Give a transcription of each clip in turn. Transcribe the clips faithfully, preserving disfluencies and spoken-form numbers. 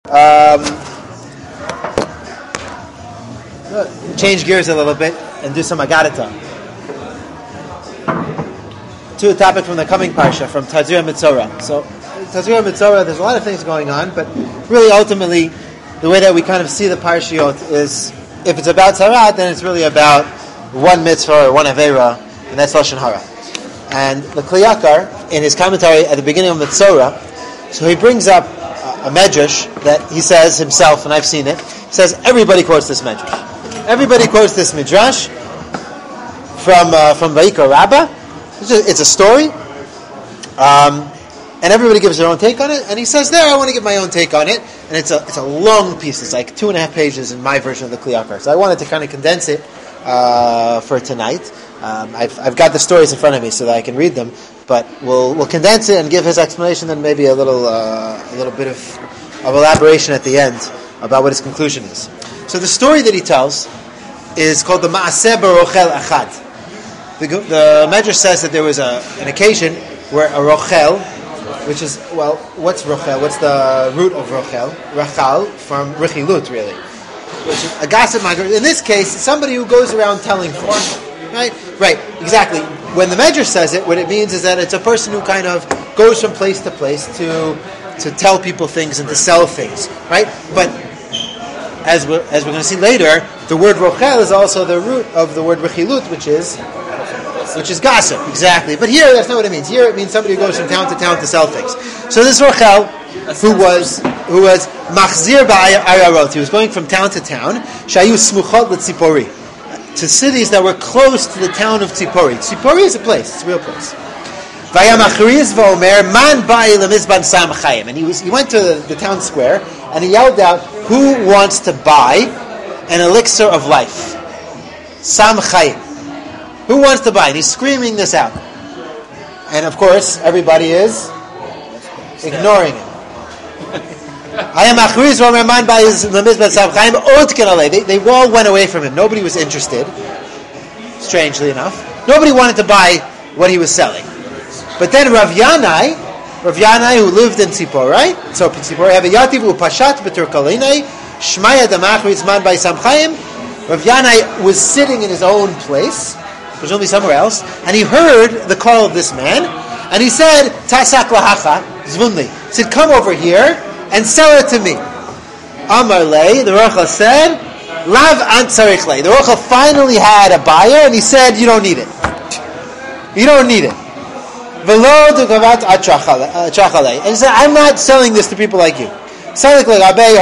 Um, change gears a little bit and do some Agadata. To a topic from the coming Parsha, from Tazria Mitzorah. So, Tazria Mitzorah, there's a lot of things going on, but really ultimately, the way that we kind of see the Parshiot is, if it's about Tzara, then it's really about one mitzvah or one Aveira, and that's Lashon Hara. And the Kli Yakar, in his commentary at the beginning of Mitzorah, so he brings up a medrash that he says himself, and I've seen it. He says everybody quotes this medrash. Everybody quotes this midrash from uh, from Vayikra Rabbah. It's a, it's a story, um, and everybody gives their own take on it. And he says, "There, I want to give my own take on it." And it's a it's a long piece. It's like two and a half pages in my version of the Kli Yakar. So I wanted to kind of condense it uh, for tonight. Um, I've I've got the stories in front of me so that I can read them. But we'll we'll condense it and give his explanation, and maybe a little uh, a little bit of, of elaboration at the end about what his conclusion is. So the story that he tells is called the Ma'aseh B'Rochel Achad. The, the Medrash says that there was a, an occasion where a Rochel, which is, well, what's Rochel? What's the root of Rochel? Rachal, from Rechilut, really. Which is a gossip monger. In this case, it's somebody who goes around telling things. Right? Right, exactly. When the Medrash says it, what it means is that it's a person who kind of goes from place to place to to tell people things and to sell things. Right? But as we're, as we're going to see later, the word Rochel is also the root of the word Rechilut, which is which is gossip, exactly. But here, that's not what it means. Here, it means somebody who goes from town to town to sell things. So this Rochel, who was who was Machzir Ba'ayarot, he was going from town to town, Shayu Smuchot L'Tzipori, to cities that were close to the town of Tzipori. Tzipori is a place; it's a real place. Vayamachriz v'omer man ba'i lemizban sam chayim, and he was he went to the, the town square and he yelled out, "Who wants to buy an elixir of life? Sam chayim. Who wants to buy?" And he's screaming this out, and of course everybody is ignoring him. They, they all went away from him. Nobody was interested, strangely enough. Nobody wanted to buy what he was selling. But then Rav Yanai, Rav Yanai, who lived in Tzipor, right? So Tzipor, have a yativ upashat b'turkalinai, shmaya damachritz man by samchayim. Rav Yanai was sitting in his own place, presumably somewhere else, and he heard the call of this man, and he said, "Tasak lahacha zvunli." He said, "Come over here and sell it to me." Amar lei, the Rochel said, "Lav ant tzarich lei." The Rochel finally had a buyer, and he said, "You don't need it. You don't need it." V'lo dugavat achachalei. And he said, "I'm not selling this to people like you." So Rav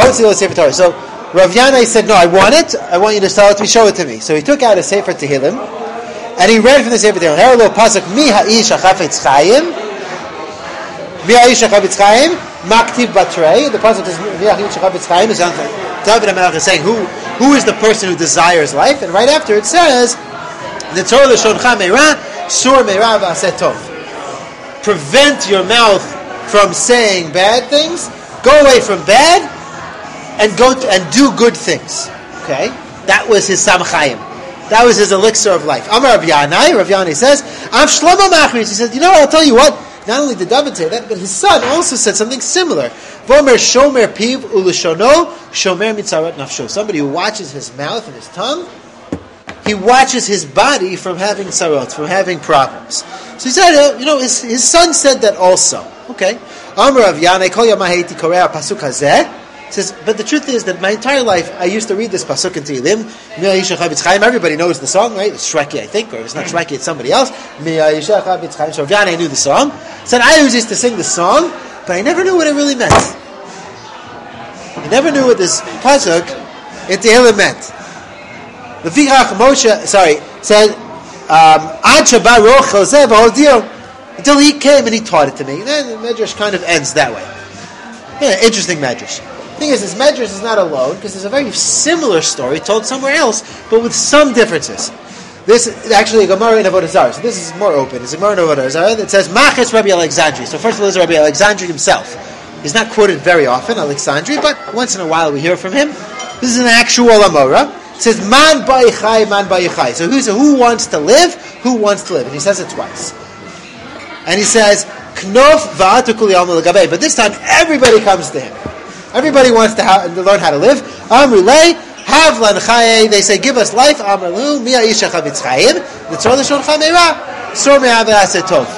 Yanai said, "No, I want it. I want you to sell it to me. Show it to me." So he took out a Sefer Tehillim, and he read from the Sefer Tehillim. Herelo pasuk mi ha'ish hachafetz chayim, mi ha'ish hachafetz chayim, maktiv batrei. The pasuk is mi ha'ish hachafetz chayim. Is David HaMelech is saying, "Who who is the person who desires life?" And right after it says, "Nitzor l'shoncha meira, sur meira v'aseh tov." Prevent your mouth from saying bad things. Go away from bad, and go to, and do good things. Okay, that was his samchayim. That was his elixir of life. Amar Rav Yanai, Rav Yanai says, "Am Shlomo Machris." He said, "You know what? I'll tell you what. Not only did David say that, but his son also said something similar. Vomer shomer piv u'lishono shomer mitzarat nafsho." Somebody who watches his mouth and his tongue, he watches his body from having tzarot, from having problems. So he said, uh, you know, his, his son said that also. Okay. Amar Rav Yanai kol yom ha'eiti koreh pasuk hazeh. Says, but the truth is that my entire life I used to read this pasuk in Tehillim. Everybody knows the song, right? It's Shreki, I think, or if it's not Shreki, it's somebody else. So Rav Yanai knew the song. Said, I always used to sing the song, but I never knew what it really meant. I never knew what this pasuk in Tehillim meant. The Vichach Moshe, sorry, said, Ad Shabbat Rochel Zeh v'Hodio, until he came and he taught it to me. And then the Medrash kind of ends that way. Yeah, interesting Medrash. The thing is, this Medrash is not alone, because there's a very similar story told somewhere else, but with some differences. This is actually a Gemara in Avodah Zarah, so this is more open. It's a Gemara in Avodah Zarah that says, Machas Rabbi Alexandri. So first of all, there's Rabbi Alexandri himself. He's not quoted very often, Alexandri, but once in a while we hear from him. This is an actual Amora. It says, Man ba'ichai, man ba'ichai. So who's, who wants to live? Who wants to live? And he says it twice. And he says, Knof va'atu kuli alma l'gabei. But this time, everybody comes to him. Everybody wants to, ha- to learn how to live. Amru lei, hav lan chaye. They say, give us life. Amru lu, mi ha'isha chavetz chayim. Nitzor l'shon chameira, sor me'aveh aseh tov.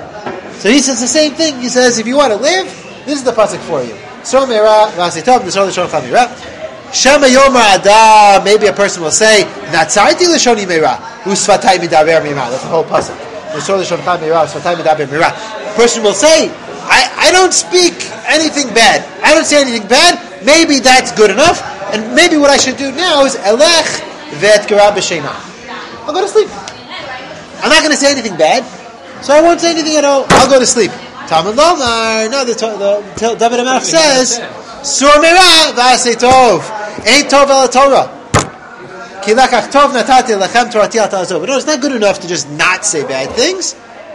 So he says the same thing. He says, if you want to live, this is the pasuk for you. Sor me'aveh aseh tov, nitzor l'shon chameira. Shema yomar adam. Maybe a person will say, natzarti l'shon me'ira, u'svatay midaber mira. That's the whole pasuk. Nitzor l'shon chameira, u'svatay midaber mira. A person will say, I, I don't speak anything bad. I don't say anything bad. Maybe that's good enough. And maybe what I should do now is elech ve'etkara b'sheina. I'll go to sleep. I'm not going to say anything bad, so I won't say anything at all. I'll go to sleep. Talmud Lomar. No, the, the, the David HaMelech says, Sur mera v'asei tov. Ain't tov el Torah. Ki lakach tov natati lechem torati al ta'azov. No, it's not good enough to just not say bad things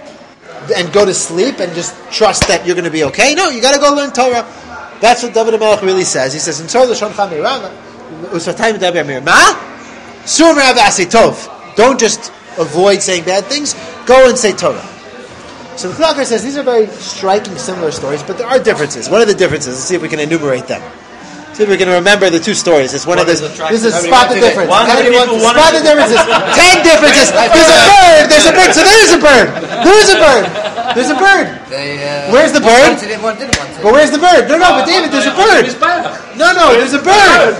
and go to sleep and just trust that you're going to be okay. No, you got to go learn Torah. That's what David HaMelech really says. He says, "In Torah l'shon chameira, usvatayim daber mirma, sur mera v'asei tov." Don't just avoid saying bad things. Go and say Torah. So the Klakar says these are very striking, similar stories, but there are differences. What are the differences? Let's see if we can enumerate them. See if we can remember the two stories. It's one what of the. This is Nobody spot the difference. Spot the differences. Ten differences. There's a bird. There's a bird. So there's a bird. There's a bird. There's a bird. They, uh, where's the bird? Wanted it, one didn't want it. Well, where's the bird? No, no, but David, there's a bird. No, no, there's a bird.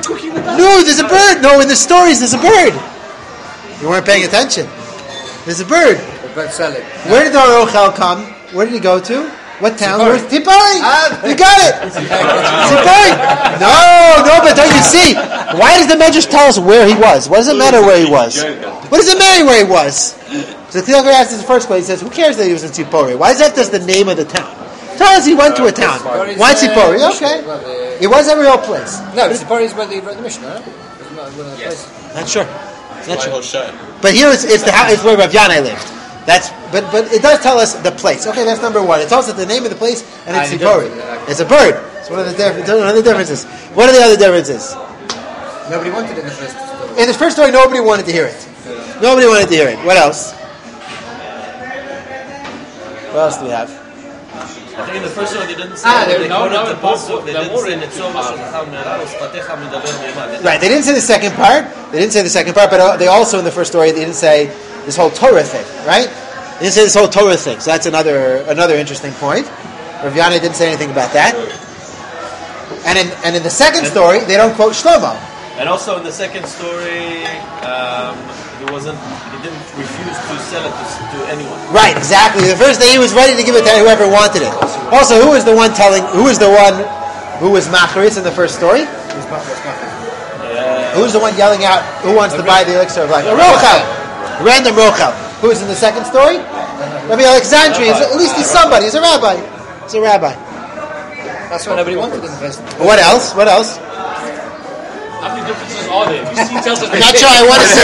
No, there's a bird. No, in the stories, there's a bird. You weren't paying attention. There's a bird. The bird selling. Where did our Ochel come? Where did he go to? What town? Where's Tipari? Ah, You got it. Tipari. No, no, but don't you see? Why does the Medrash tell us where he was? What does it matter where he was? What does it matter where he was? So the Theogar asks in the first place, he says, who cares that he was in Tzipori? Why is that just the name of the town? Tell us he went to a town. Why Tzipori? Okay. It was a real place. No, Tzipori is where they wrote the Mishnah, no? It's not one of the places. Not sure. Not sure. But here it's, it's the house, it's where Rav Yanai lived. That's but but it does tell us the place. Okay, that's number one. It tells us the name of the place and it's Tzipori. It's a bird. It's one of the diff- one of the differences. What are the other differences? Nobody wanted it in the first story. In the first story, nobody wanted to hear it. Nobody wanted to hear it. What else? What else do we have? I think in the first one they didn't say Ah, they no, quoted no, the no, pasuk. They they're didn't more say in Netzova Shulchan Me'ara Uspatecha Midaber Me'ima. Right, they didn't say the second part. They didn't say the second part, but uh, they also in the first story they didn't say this whole Torah thing, right? They didn't say this whole Torah thing. So that's another another interesting point. Rav Yanai didn't say anything about that. And in and in the second story, they don't quote Shlomo. And also in the second story, um, he wasn't. He didn't refuse to sell it to, to anyone. Right, exactly. The first day he was ready to give it to whoever wanted it. Also, who was the one telling? Who was the one who was macharis in the first story? Yeah. Who was the one yelling out? Who wants to buy the elixir of life? Rochel, random Rochel. Who is in the second story? Rabbi Alexandri. At least he's somebody. He's a rabbi. He's a rabbi. That's what nobody wanted in the first story. What else? What else? How many differences are there? You see, tells us. I'm not sure I want to say.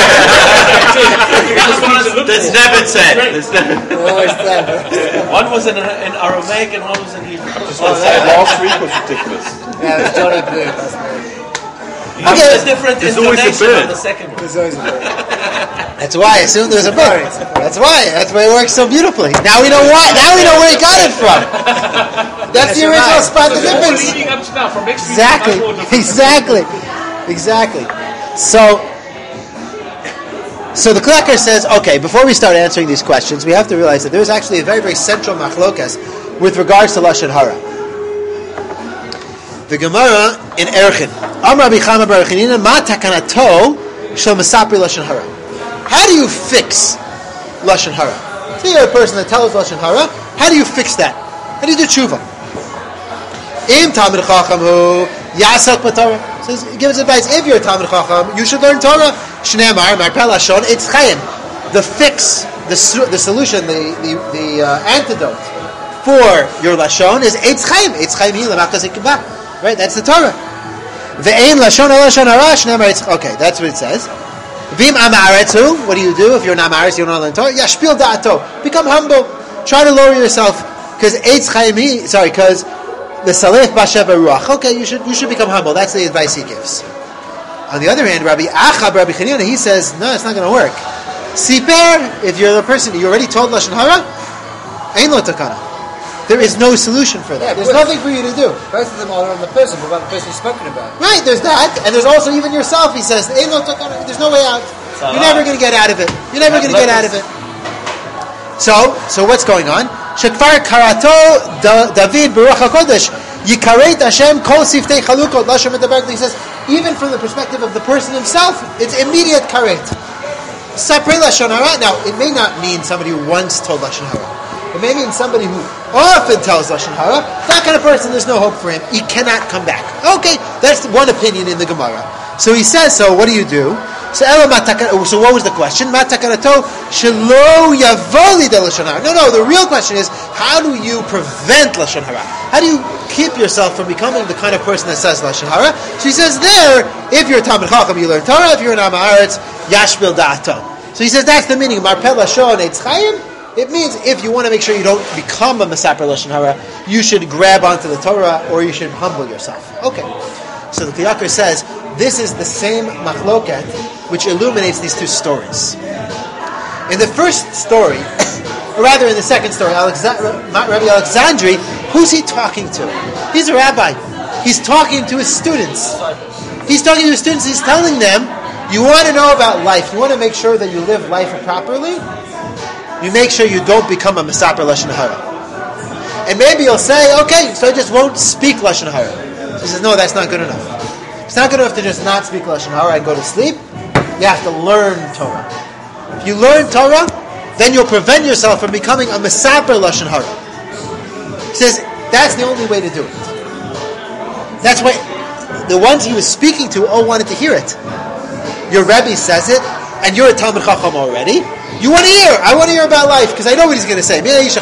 That's never said. That's never. Always there. One was in, in Aramaic and one was in Hebrew. Last week was ridiculous. Yeah, it was Johnny Blue. That's There's a different There's always a intonation bird. on the second one. There's always a bird. That's why I assumed there was a bird. That's why. That's why it works so beautifully. Now we know why. Now we know where he got it from. That's the original spot. The difference. Leading up to now, from next week, Exactly. I thought the- Exactly. Exactly. So, so the Klakar says, okay, before we start answering these questions, we have to realize that there's actually a very, very central machlokas with regards to Lashon Hara. The Gemara in Erchin. Am Rabbi Chama bar Chanina, ma takanato shel mesapri Lashon Hara. How do you fix Lashon Hara? So you're a person that tells Lashon Hara, how do you fix that? How do you do tshuva? Im Talmid Chacham hu yasak b'Torah. Says, give us advice. If you're a Talmid Chacham, you should learn Torah. Shnei Amar, Marpel Lashon, it's Chayim. The fix, the the solution, the the, the uh, antidote for your Lashon is Eitz Chayim. Eitz Chayim hi l'machas ikva. Right, that's the Torah. Ve'ein Lashon Lashon hara Shnei Amar. Okay, that's what it says. Vim Amaretzu. What do you do if you're an Amaretz? You don't learn Torah. Yashpil da'ato. Become humble. Try to lower yourself because Eitz Chayim hi. Sorry, because the Salif Basheva Ruach. Okay, you should you should become humble. That's the advice he gives. On the other hand, Rabbi Achab, Rabbi Chanina, he says, no, it's not going to work. Siper, if you're the person, you already told Lashon Hara, Ein lo takana. there is no solution for that. Yeah, There's but- nothing for you to do. Both of them are on the person, but about the person spoken about. Right, there's that, and there's also even yourself, he says, "Ain't no takana," there's no way out. You're never going to get out of it. You're never going to get out of it. So, so what's going on? Shekvar karato Da- David Baruch HaKodesh Yikaret Hashem Kol Siftei Chalukot Lashem Medaber. He says, even from the perspective of the person himself, it's immediate karet. Sapre Lashon Hara. Now, it may not mean somebody who once told Lashon Hara. It may mean somebody who often tells Lashon Hara. That kind of person, there's no hope for him. He cannot come back. Okay, that's one opinion in the Gemara. So he says, so what do you do? So, so what was the question? No, no, the real question is, how do you prevent Lashon Hara? How do you keep yourself from becoming the kind of person that says Lashon Hara? So he says there, if you're a Talmid Chacham, you learn Torah. If you're an Am Haaretz, Yashbil Da'ato. So he says that's the meaning. Marpel Lashon Eitz Chaim. It means if you want to make sure you don't become a Mesaper Lashon Hara, you should grab onto the Torah or you should humble yourself. Okay. So the Kli Yakar says, this is the same machloket which illuminates these two stories. In the first story, or rather in the second story, Alexa- Rabbi Alexandri, who's he talking to? He's a rabbi. He's talking to his students. He's talking to his students, he's telling them, you want to know about life, you want to make sure that you live life properly, you make sure you don't become a Mesaper Lashon Hara. And maybe you'll say, okay, so I just won't speak Lashon Hara. So he says, no, that's not good enough. It's not good enough to just not speak Lashon Hara and go to sleep. You have to learn Torah. If you learn Torah, then you'll prevent yourself from becoming a Mesaper Lashon Hara. He says, that's the only way to do it. That's why the ones he was speaking to all wanted to hear it. Your Rebbe says it, and you're a Talmid Chacham already. You want to hear. I want to hear about life, because I know what he's going to say.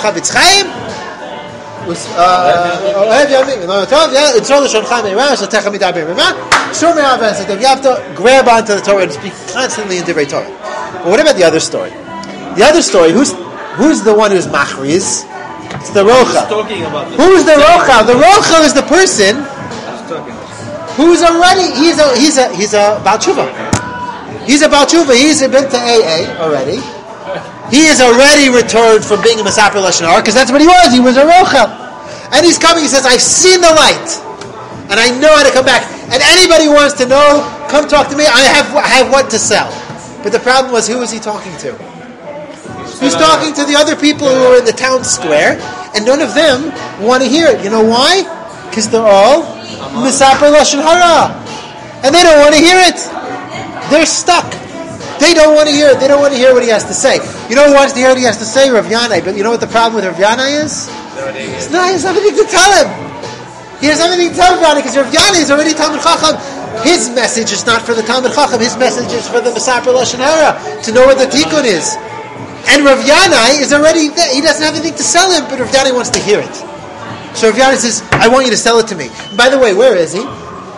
You have to grab onto the Torah and speak constantly in Divrei Torah. But what about the other story? The other story, who's who's the one who's machriz? It's the Rocha. Who's the Rocha? The Rocha is the person who's already, he's a he's a he's a Baal Tshuva. He's a Baal Tshuva. He's been to A A already. He is already returned from being a Mesaper Lashon Hara, because that's what he was. He was a Rocha. And he's coming, he says, I've seen the light. And I know how to come back. And anybody who wants to know, come talk to me. I have I have what to sell. But the problem was, who was he talking to? He's talking to the other people who are in the town square, and none of them want to hear it. You know why? Because they're all Mesaper Lashon Hara. And they don't want to hear it. They're stuck. They don't want to hear it. They don't want to hear what he has to say. You know who wants to hear what he has to say? Rav Yanai. But you know what the problem with Rav Yanai is? It's not, he has nothing to tell him. He has nothing to tell Rav Yanai, because Rav Yanai is already Talmid Chacham. His message is not for the Talmid Chacham. His message is for the Mesaper Lashon Hara, to know what the tikkun is. And Rav Yanai is already there. He doesn't have anything to sell him, but Rav Yanai wants to hear it. So Rav Yanai says, I want you to sell it to me. And by the way, where is he?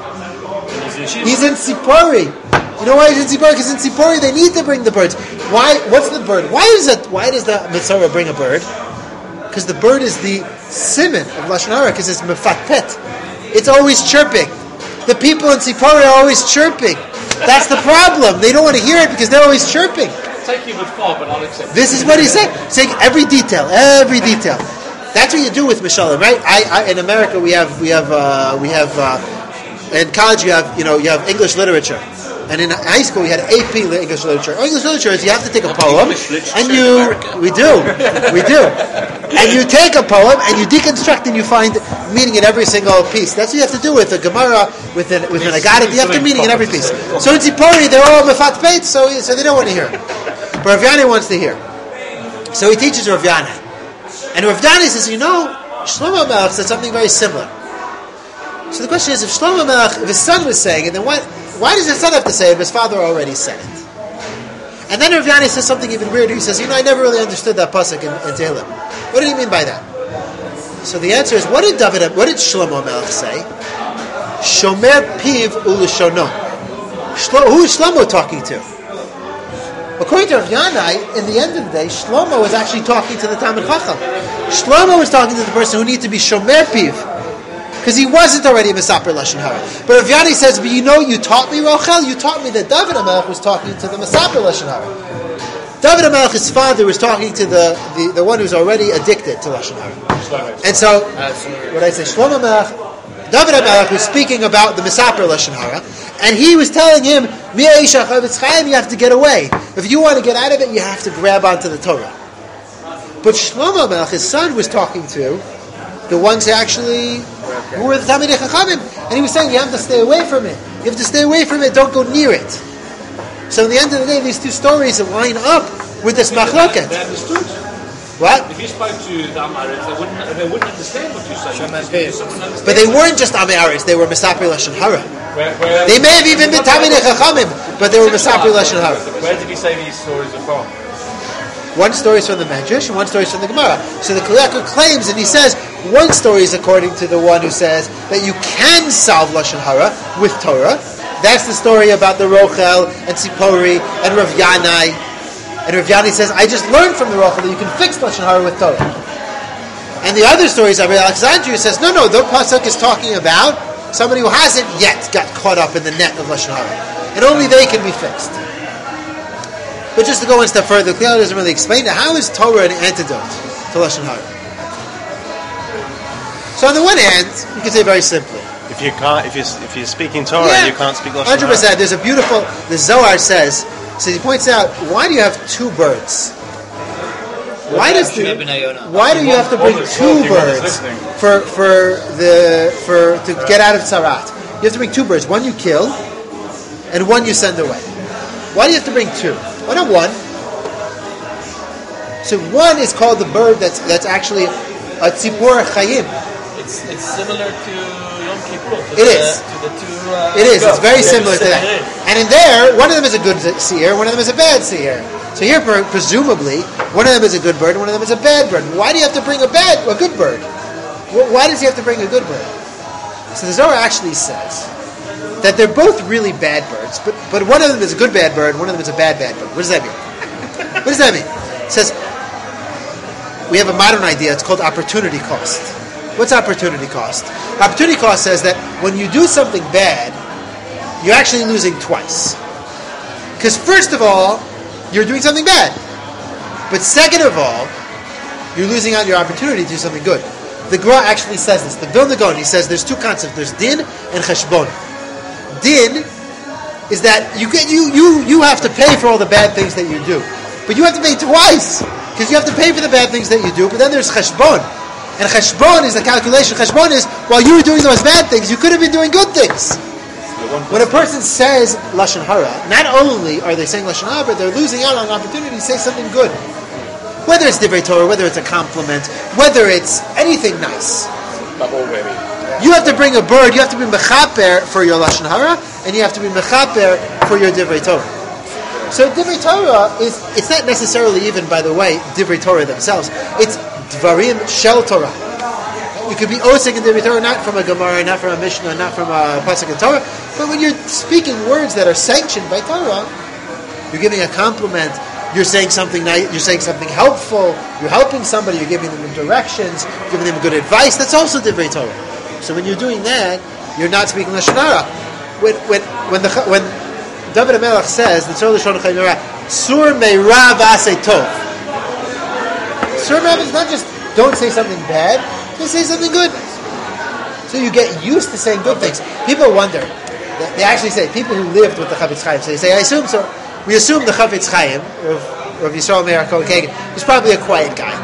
He's in Sipori. You know why he's in Sipori? Because in Sipori they need to bring the birds. Why? What's the bird? Why is it? Why does the Mitzvah bring a bird? Because the bird is the siman of Lashon Hara, because it's mefatpet. It's always chirping. The people in Sipori are always chirping. That's the problem. They don't want to hear it because they're always chirping. Take you with far, but I'll accept. This is what he's saying. Saying every detail, every detail. That's what you do with Mishalim, right? I, I, in America, we have we have uh, we have uh, in college you have you know you have English literature. And in high school, we had A P English literature. English literature is you have to take a poem, and you we do, we do, and you take a poem and you deconstruct and you find meaning in every single piece. That's what you have to do with a Gemara, with an with an Agadah. You have to meaning in every piece. So in Tzipori, they're all mefat peit, so so they don't want to hear it. But Rav Yanai wants to hear. So he teaches Rav Yanai, and Rav Yanai says, you know, Shlomo Melech said something very similar. So the question is, if Shlomo Melech, if his son was saying it, then what? Why does his son have to say it if his father already said it? And then Rav Yanai says something even weirder. He says, you know, I never really understood that pasuk in, in Tehillim. What did he mean by that? So the answer is, what did David, what did Shlomo Melech say? Shomer piv u'lishono. Shlo, who is Shlomo talking to? According to Rav Yanai, in the end of the day, Shlomo was actually talking to the Talmid Chacham. Shlomo was talking to the person who needed to be Shomer piv, because he wasn't already a Mesaper Lashon Hara. But Rav Yanai says, but you know, you taught me, Rochel, you taught me that David HaMelech was talking to the Mesaper Lashon Hara. David HaMelech, his father, was talking to the, the, the one who's already addicted to Lashon Hara. And so, what I say, Shlomo Melech, David HaMelech was speaking about the Mesaper Lashon Hara, and he was telling him, Mi Eisha Chavetz Chaim, you have to get away. If you want to get out of it, you have to grab onto the Torah. But Shlomo Melech, his son, was talking to the ones who actually who were the Talmidei Chachamim, and he was saying, you have to stay away from it. You have to stay away from it. Don't go near it. So, in the end of the day, these two stories line up with this machloket. They understood. What? If you spoke to the Amarites, they wouldn't, they wouldn't understand what you're saying. But they weren't just Amarites, they were Mesaper Lashon Hara. Where, where, They may have even been Talmidei Chachamim, but they were Mesaper Lashon Hara. Where did he say these stories are from? One story is from the Medrash and one story is from the Gemara. So the Kli Yakar claims, and he says, one story is according to the one who says that you can solve Lashon Hara with Torah. That's the story about the Rochel and Tzipori and Rav Yanai. And Rav Yanai says, I just learned from the Rochel that you can fix Lashon Hara with Torah. And the other stories, Rabbi Alexandria says, no, no, the Pasuk is talking about somebody who hasn't yet got caught up in the net of Lashon Hara. And only they can be fixed. But just to go one step further, Kli Yakar doesn't really explain it. How is Torah an antidote to Lashon Hara? So on the one hand, you can say very simply, If you can't, if you if you're speaking Torah, yeah, you can't speak Lashon one hundred Hara. percent. There's a beautiful. The Zohar says. So he points out, why do you have two birds? Why does the, Why do you have to bring two birds for for the for to get out of Tzarat? You have to bring two birds. One you kill, and one you send away. Why do you have to bring two? Why not one? So one is called the bird that's that's actually a tzipor chayim. It's it's similar to Yom Kippur. To It the, is. To the two. Uh, It is. It's very yeah, similar to same that. name. And in there, one of them is a good seer, one of them is a bad seer. So here, pre- presumably, one of them is a good bird, and one of them is a bad bird. Why do you have to bring a bad, a good bird? Wh- Why does he have to bring a good bird? So the Zohar actually says that they're both really bad birds, but but one of them is a good bad bird, one of them is a bad bad bird. What does that mean? What does that mean? It says we have a modern idea. It's called opportunity cost. What's opportunity cost? Opportunity cost says that when you do something bad, you're actually losing twice. Because first of all, you're doing something bad. But second of all, you're losing out your opportunity to do something good. The Gra actually says this. The Vilna Gaon, he says there's two concepts. There's din and cheshbon. Din is that you get you you you have to pay for all the bad things that you do. But you have to pay twice. Because you have to pay for the bad things that you do. But then there's cheshbon. And cheshbon is the calculation. Cheshbon is, while you were doing those bad things, you could have been doing good things. When a person says Lashon Hara, not only are they saying Lashon Hara, but they're losing out on an opportunity to say something good. Whether it's Divrei Torah, whether it's a compliment, whether it's anything nice. You have to bring a bird, you have to be mechaper for your Lashon Hara, and you have to be mechaper for your Divrei Torah. So Divrei Torah is, it's not necessarily even, by the way, Divrei Torah themselves. It's Dvarim Shel Torah. You could be osik in Divrei Torah, not from a Gemara, not from a Mishnah, not from a Pasuk in Torah, but when you're speaking words that are sanctioned by Torah, you're giving a compliment, you're saying something nice, you're saying something helpful, you're helping somebody, you're giving them directions, giving them good advice, that's also Divrei Torah. So when you're doing that, you're not speaking Lashon Hara. When when when the when David HaMelech says the Tzor Lashon Chayimera, Sur Meirav Aseh Tov. Sur Meirav is not just don't say something bad, just say something good. So you get used to saying good things. People wonder. They actually say, people who lived with the Chavetz Chaim, so they say, I assume so. We assume the Chavetz Chaim, of, of Yisrael Meir Kohen Kagan, was probably a quiet guy.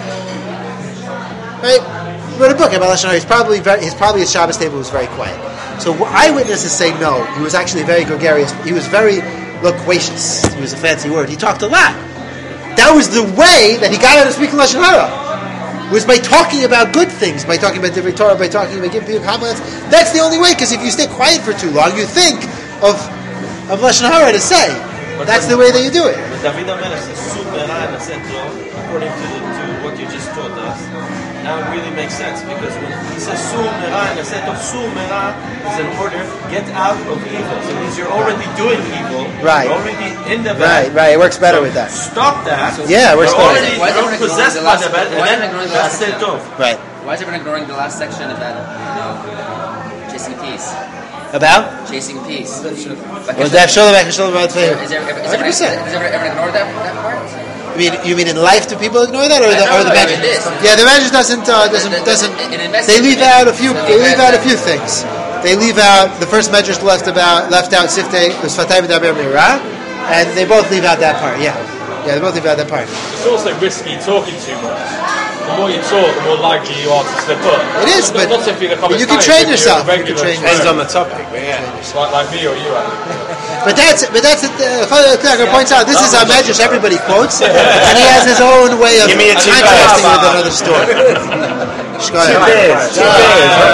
Right? He wrote a book about Lashon Hara. He's probably very, his probably his Shabbos table was very quiet. So eyewitnesses say no. He was actually very gregarious. He was very loquacious. He was a fancy word. He talked a lot. That was the way that he got out of speaking Lashon Hara. Was by talking about good things, by talking about Divrei Torah, by talking about giving people compliments. That's the only way, because if you stay quiet for too long, you think of of Lashon Hara to say. But That's the way that you do it. But David HaMelech says, Sur Meirav Aseh Tov, according to, to what you just taught us. Now it really makes sense, because when he says Sur Meirav Aseh Tov, Sur Meirav is an order, get out of evil. So it means you're already doing evil. Right. You're already in the bad. Right, right. It works better So with that. Stop that. Yeah, it works You're better. already Why is everyone you're possessed ignoring by the the bad, last- why is and everyone then ignoring the last Aseh section? Tov. Right. Why is everyone ignoring the last section about, you know, chasing peace? About? Chasing peace. Well, Dav Shalom, Dav Shalom, about Is there, is there, one hundred percent. Has everyone ever ignored that, that part? mean you mean in life do people ignore that, or the or the Medrash? Yeah, the Medrash doesn't uh, doesn't doesn't. They leave out a few. They leave out a few things. They leave out the first Medrash left about left out Siftei Sfatay V'Daber Meira, and they both leave out that part. Yeah, yeah, they both leave out that part. It's also risky talking too much. The more you talk, the more likely you are to slip up. It is, not, but, not simply the but you can train yourself. You can train Depends yourself. on the topic, but yeah. Like, like me or you, Andy. But that's but that's uh, Father Tucker points out this is a Medrash everybody quotes, and he has his own way of Give me a two contrasting bears. with another story. Two bears, two bears.